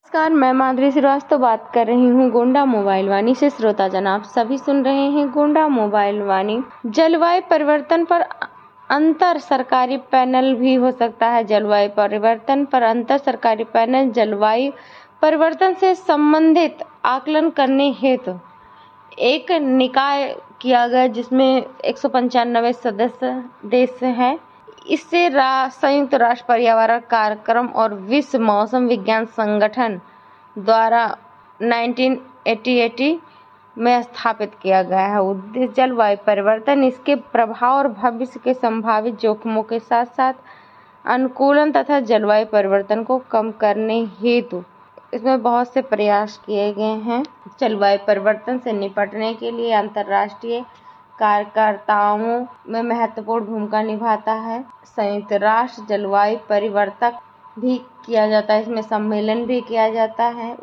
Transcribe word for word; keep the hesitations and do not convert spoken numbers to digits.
नमस्कार, मैं माधुरी श्रीवास्तव बात कर रही हूँ गोंडा मोबाइल वाणी से। श्रोता जनाब सभी सुन रहे हैं गोंडा मोबाइल वाणी। जलवायु परिवर्तन पर अंतर सरकारी पैनल भी हो सकता है। जलवायु परिवर्तन पर अंतर सरकारी पैनल जलवायु परिवर्तन से संबंधित आकलन करने हेतु एक निकाय किया गया, जिसमें एक सौ पंचानवे सदस्य देश हैं। इससे रा, संयुक्त राष्ट्र पर्यावरण कार्यक्रम और विश्व मौसम विज्ञान संगठन द्वारा उन्नीस सौ अठासी में स्थापित किया गया है। उद्देश्य जलवायु परिवर्तन, इसके प्रभाव और भविष्य के संभावित जोखिमों के साथ साथ अनुकूलन तथा जलवायु परिवर्तन को कम करने हेतु इसमें बहुत से प्रयास किए गए हैं। जलवायु परिवर्तन से निपटने के लिए अंतर्राष्ट्रीय कार्यकर्ताओं में महत्वपूर्ण भूमिका निभाता है। संयुक्त राष्ट्र जलवायु परिवर्तक भी किया जाता है, इसमें सम्मेलन भी किया जाता है।